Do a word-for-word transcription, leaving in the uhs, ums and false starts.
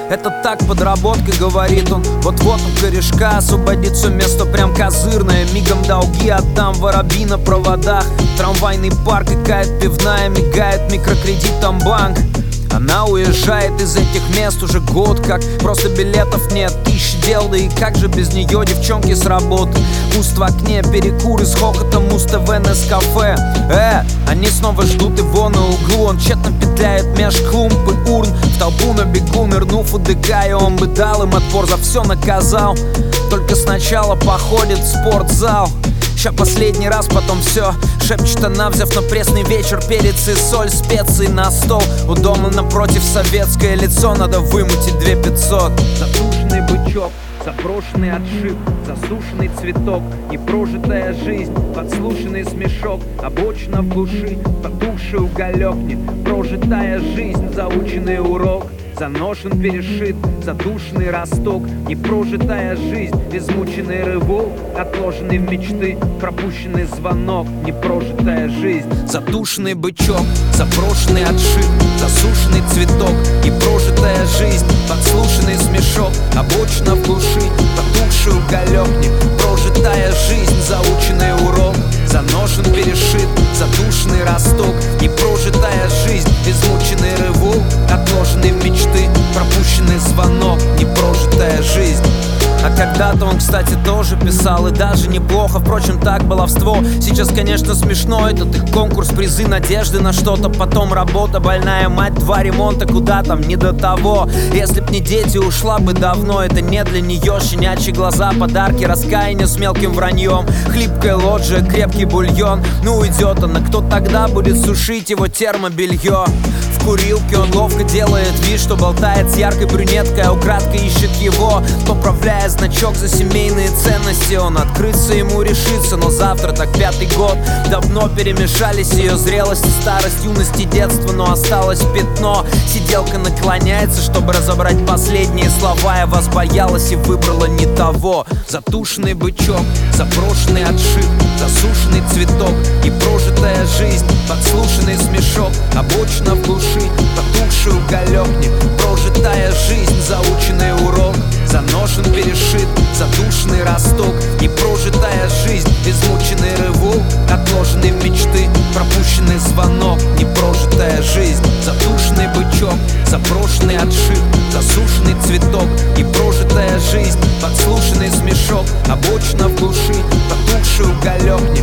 Это так, подработка, говорит он. Вот-вот у корешка освободит все место прям козырное. Мигом долги отдам, воробьи на проводах. Трамвайный парк, какая-то пивная, мигает микрокредитом банк. Она уезжает из этих мест уже год как. Просто билетов нет, тысячи дел, да и как же без нее, девчонки с работы. Пуст в окне, перекуры с хохотом, Муз-ТВ, Нескафе. Э, они снова ждут его на углу. Он тщетно петляет меж клумб и урн. В толпу на бегу, нырнув у ДК, и он бы дал им отпор, за все наказал. Только сначала походит в спортзал. Ща последний раз, потом все. Шепчет она, взяв на пресный вечер перец и соль, специи на стол. У дома напротив советское лицо, надо вымутить две пятьсот. Затушенный бычок, заброшенный отшиб, засушенный цветок, непрожитая жизнь, подслушанный смешок, обочина в глуши, потухший уголек, непрожитая жизнь, заученный урок. Заношен, перешит, задушенный росток, непрожитая жизнь, измученный рывок, отложенный в мечты, пропущенный звонок, непрожитая жизнь. Задушенный бычок, заброшенный отшиб, засушенный цветок, непрожитая жизнь, подслушанный смешок, обочина в глуши, потухший уголек, непрожитая жизнь, заученный урок. Заношен, перешит, задушенный росток, непрожитая жизнь, измученный рывок, отложенный в мечты, пропущенный звонок, непрожитая жизнь. А когда-то он, кстати, тоже писал, и даже неплохо, впрочем, так баловство. Сейчас, конечно, смешно, этот их конкурс, призы, надежды на что-то, потом работа, больная мать, два ремонта, куда там, не до того. Если б не дети, ушла бы давно, это не для нее. Щенячьи глаза, подарки, раскаяние с мелким враньем, хлипкая лоджия, крепкий бульон. Ну уйдет она, кто тогда будет сушить его термобелье? В курилке он ловко делает вид, что болтает с яркой брюнеткой, а украдкой ищет его, поправляя значок за семейные ценности. Он открыться ему решится, но завтра так пятый год. Давно перемешались ее зрелость и старость, юность и детство, но осталось пятно. Сиделка наклоняется, чтобы разобрать последние слова. Я вас боялась и выбрала не того. Затушенный бычок, заброшенный отшиб, засушенный цветок, непрожитая жизнь, подслушанный смешок, обочина в глуши, потухший уголек, непрожитая жизнь, заученный урок. Заношен, перешит, задушенный росток, непрожитая жизнь, измученный рывок, отложенный в мечты, пропущенный звонок, непрожитая жизнь. Затушенный бычок, заброшенный отшиб, засушенный цветок, непрожитая жизнь, подслушанный смешок, обочина в глуши, потухший уголек,